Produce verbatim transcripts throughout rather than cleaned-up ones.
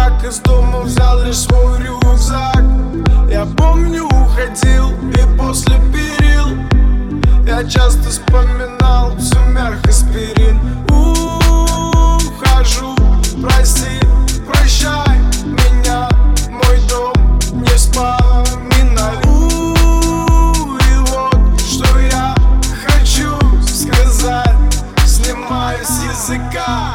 как из дома взял лишь свой рюкзак. Я помню, уходил и после перил я часто вспоминал всю мягкость аспирин. Ухожу, прости, прощай меня, мой дом не вспоминай. И вот что я хочу сказать, снимаю с языка.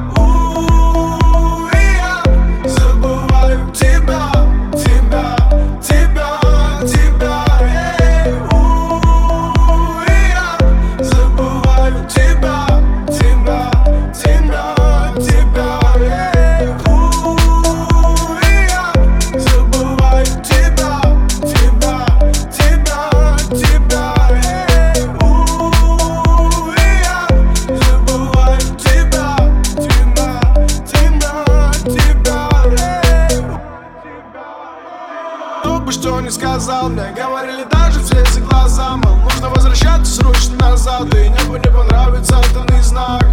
Кто бы что ни сказал, мне говорили даже все эти глаза, мол, нужно возвращаться срочно назад, и небу не понравится атомный знак.